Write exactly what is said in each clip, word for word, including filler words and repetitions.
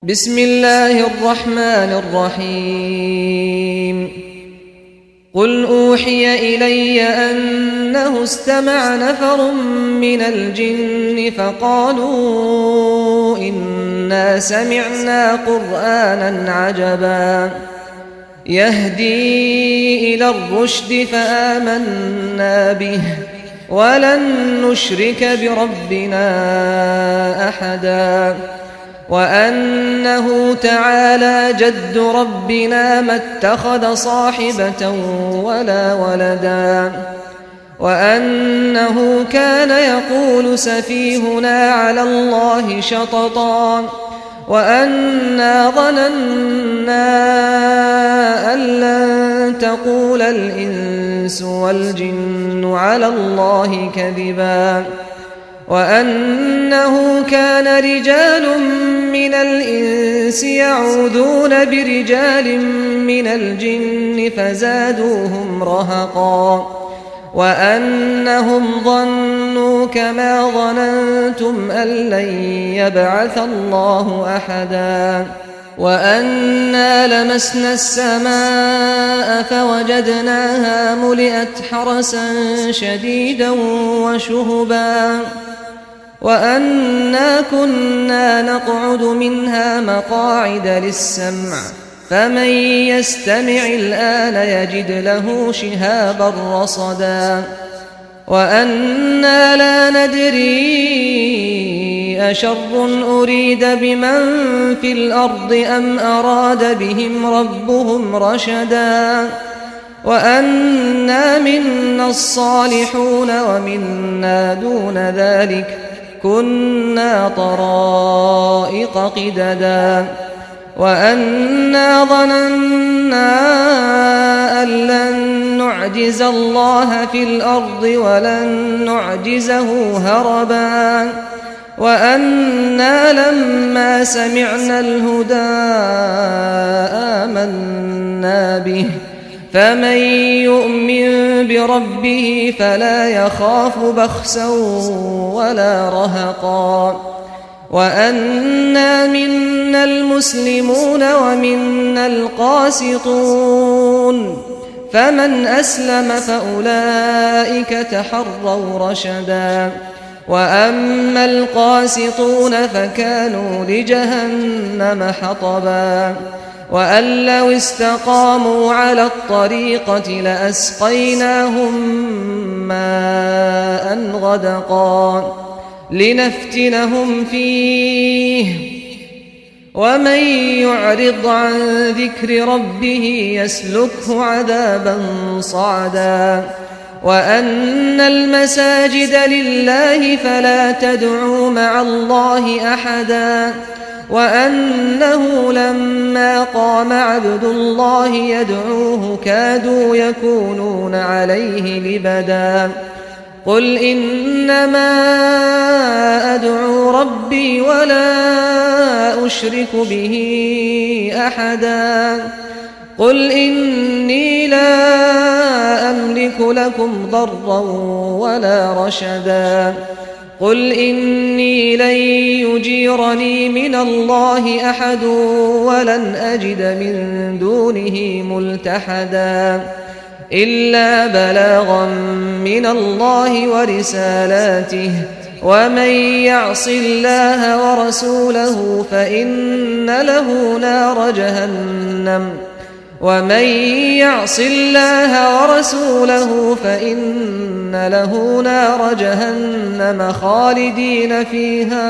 بسم الله الرحمن الرحيم قل أوحي إلي أنه استمع نفر من الجن فقالوا إنا سمعنا قرآنا عجبا يهدي إلى الرشد فآمنا به ولن نشرك بربنا أحدا وأنه تعالى جد ربنا ما اتخذ صاحبة ولا ولدا وأنه كان يقول سفيهنا على الله شططا وأنا ظننا أن لن تقول الإنس والجن على الله كذبا وأنه كان رجال من الإنس يعوذون برجال من الجن فزادوهم رهقا وأنهم ظنوا كما ظننتم أن لن يبعث الله أحدا وأنا لمسنا السماء فوجدناها ملئت حرسا شديدا وشهبا وأنا كنا نقعد منها مقاعد للسمع فمن يستمع الآن يجد له شهابا رصدا وأنا لا ندري أشر أريد بمن في الأرض أم أراد بهم ربهم رشدا وأنا منا الصالحون ومنا دون ذلك كنا طرائق قددا وأنا ظننا أن لن نعجز الله في الأرض ولن نعجزه هربا وأنا لما سمعنا الهدى آمنا به فمن يؤمن بربه فلا يخاف بخسا ولا رهقا وأنا منا المسلمون ومنا القاسطون فمن أسلم فأولئك تحروا رشدا وأما القاسطون فكانوا لجهنم حطبا وأن لو استقاموا على الطريقة لأسقيناهم ماء غدقا لنفتنهم فيه ومن يعرض عن ذكر ربه يسلكه عذابا صعدا وأن المساجد لله فلا تدعوا مع الله أحدا وأنه لما قام عبد الله يدعوه كادوا يكونون عليه لبدا قل إنما أدعو ربي ولا أشرك به أحدا قل إني لا أملك لكم ضرا ولا رشدا قل إني لن يجيرني من الله أحد ولن أجد من دونه ملتحدا إلا بلاغا من الله ورسالاته ومن يعص الله ورسوله فإن له نار جهنم ومن يعص الله ورسوله فإن له نار جهنم خالدين فيها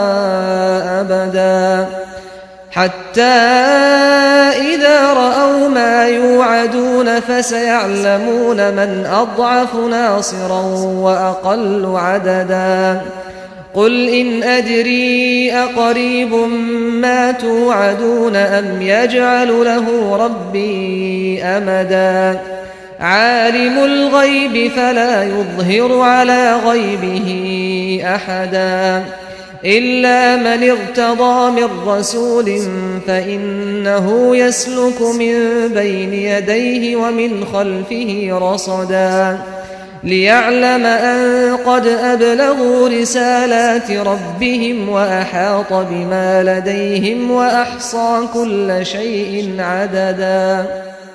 أبدا حتى إذا رأوا ما يوعدون فسيعلمون من أضعف ناصرا وأقل عددا قل إن أدري أقريب ما توعدون أم يجعل له ربي أمدا عالم الغيب فلا يظهر على غيبه أحدا إلا من ارتضى من رسول فإنه يسلك من بين يديه ومن خلفه رصدا ليعلم أن قد أبلغوا رسالات ربهم وأحاط بما لديهم وأحصى كل شيء عددا